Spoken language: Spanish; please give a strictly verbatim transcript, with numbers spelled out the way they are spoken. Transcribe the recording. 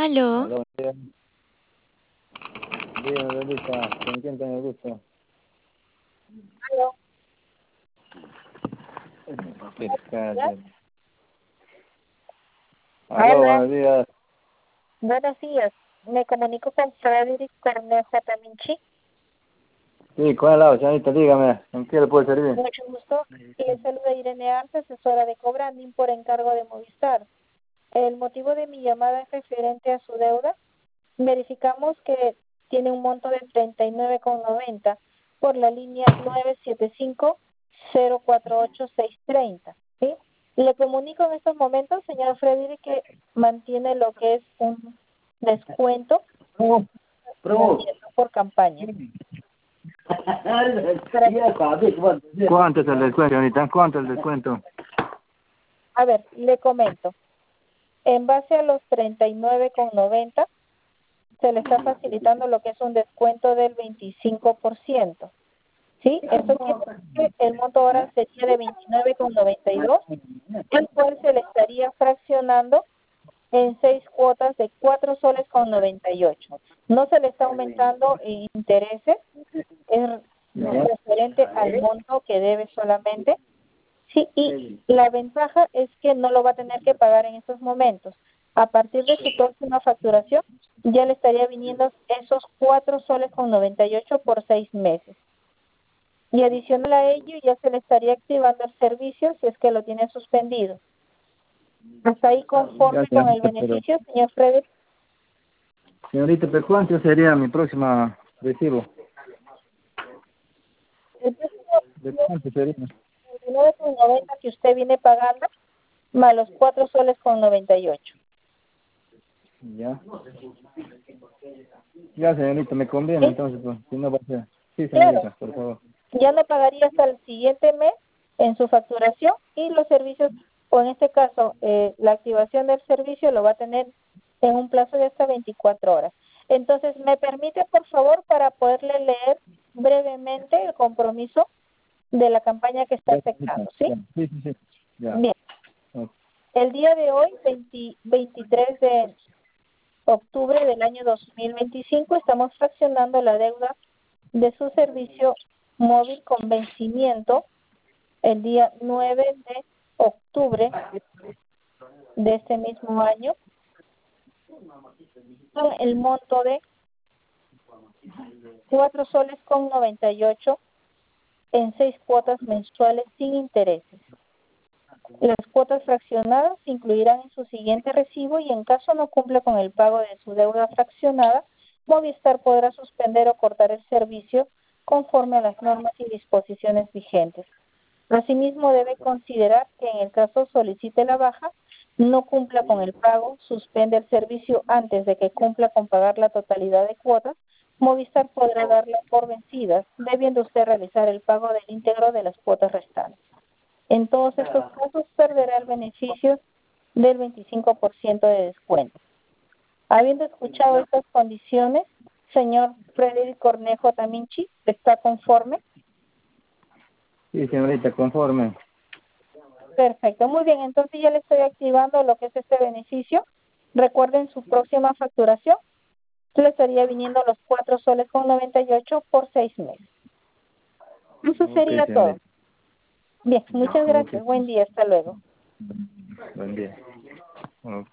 Aló, Aló, dígame, dígame, Belita, ¿con quién tengo el gusto? Aló, Qué ¿ya? cállate. Aló, Hola, buenos días. buenos días. Me comunico con Frederick Cornejo Taminchi. Sí, ¿cuál lado, señorita? Dígame, ¿en qué le puedo servir? Mucho gusto. Le saluda Irene Arce, asesora de Cobranding por encargo de Movistar. El motivo de mi llamada es referente a su deuda. Verificamos que tiene un monto de treinta y nueve con noventa por la línea nueve siete cinco cero cuatro ocho seis tres cero. ¿Sí? Le comunico en estos momentos, señor Frederick, que mantiene lo que es un descuento Pro, pro. financiero por campaña. Para- ¿Cuánto es el descuento, señorita? ¿Cuánto es el descuento? a ver, le comento. En base a los treinta y nueve con noventa, se le está facilitando lo que es un descuento del veinticinco por ciento. ¿Sí? Eso quiere decir que el monto ahora sería de veintinueve con noventa y dos, el cual se le estaría fraccionando en seis cuotas de cuatro soles con noventa y ocho. No se le está aumentando en intereses, es referente al monto que debe solamente. Sí, y la ventaja es que no lo va a tener que pagar en estos momentos. A partir de su próxima facturación, ya le estaría viniendo esos cuatro soles con noventa y ocho por seis meses. Y adicional a ello, ya se le estaría activando el servicio si es que lo tiene suspendido. ¿Hasta ahí conforme Ya, con el señorita, pero, beneficio, señor Frederick? señorita, ¿pero cuánto sería mi próxima recibo? El precio ¿De cuánto sería? de nueve con noventa que usted viene pagando, más los cuatro soles con noventa y ocho. Ya. Ya, señorita, me conviene, ¿Sí? entonces, pues, si no va a ser. Sí, Claro. señorita, por favor. Ya no pagaría hasta el siguiente mes en su facturación y los servicios, o en este caso, eh, la activación del servicio lo va a tener en un plazo de hasta veinticuatro horas. Entonces, ¿me permite, por favor, para poderle leer brevemente el compromiso de la campaña que está Ya, señorita, afectando? ¿Sí? ya. Sí, sí, sí. Ya. Bien. Ok. El día de hoy, veinte veintitrés de octubre del año dos mil veinticinco, estamos fraccionando la deuda de su servicio móvil con vencimiento el día nueve de octubre de este mismo año con el monto de cuatro soles con noventa y ocho en seis cuotas mensuales sin intereses. Las cuotas fraccionadas se incluirán en su siguiente recibo y en caso no cumpla con el pago de su deuda fraccionada, Movistar podrá suspender o cortar el servicio conforme a las normas y disposiciones vigentes. Asimismo, debe considerar que en el caso solicite la baja, no cumpla con el pago, suspende el servicio antes de que cumpla con pagar la totalidad de cuotas, Movistar podrá darla por vencidas, debiendo usted realizar el pago del íntegro de las cuotas restantes. En todos estos casos, perderá el beneficio del veinticinco por ciento de descuento. Habiendo escuchado estas condiciones, señor Frederick Cornejo Taminchi, ¿está conforme? Sí, señorita, conforme. Perfecto, muy bien, entonces ya le estoy activando lo que es este beneficio. Recuerden su próxima facturación, le estaría viniendo los cuatro soles con noventa y ocho por seis meses. Eso Ok, sería todo. señorita. Bien, muchas Ok. gracias, buen día, hasta luego. Buen día. Ok.